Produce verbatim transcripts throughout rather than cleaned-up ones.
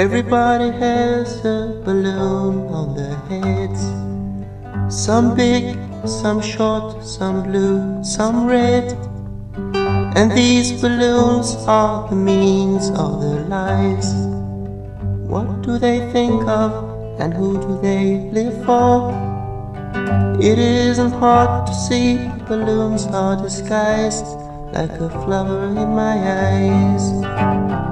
Everybody has a balloon on their heads. Some big, some short, some blue, some red. And these balloons are the means of their lives. What do they think of, and who do they live for? It isn't hard to see balloons are disguised like a flower in my eyes.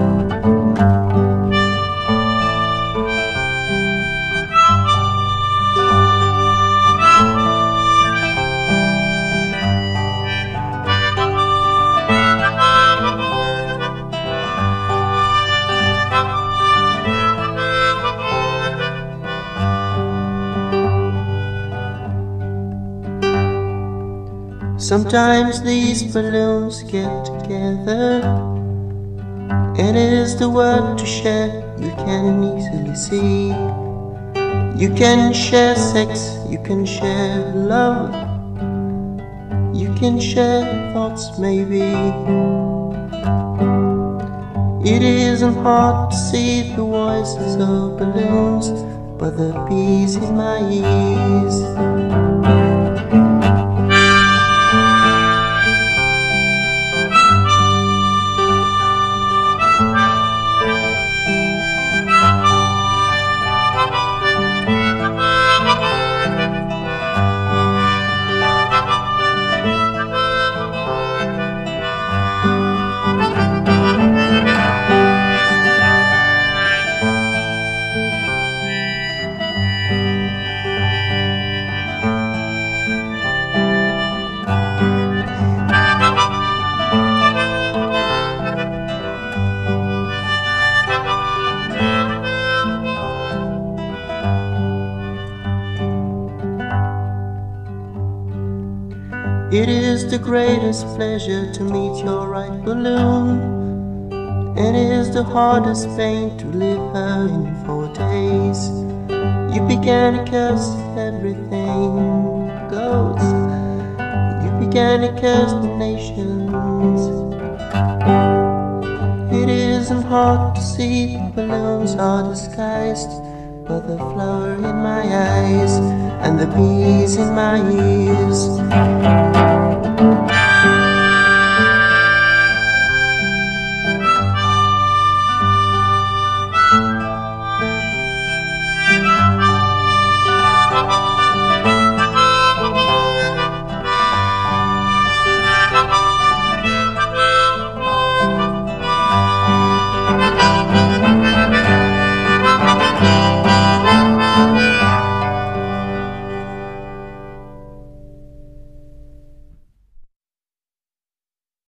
Sometimes these balloons get together, and it is the word to share you can easily see. You can share sex, you can share love, you can share thoughts maybe. It isn't hard to see the voices of balloons, but the bees in my ears. It is the greatest pleasure to meet your right balloon, and it is the hardest pain to leave her in four days. You began to curse everything goes. You began to curse the nations. It isn't hard to see balloons are disguised by the flower in my eyes and the bees in my ears.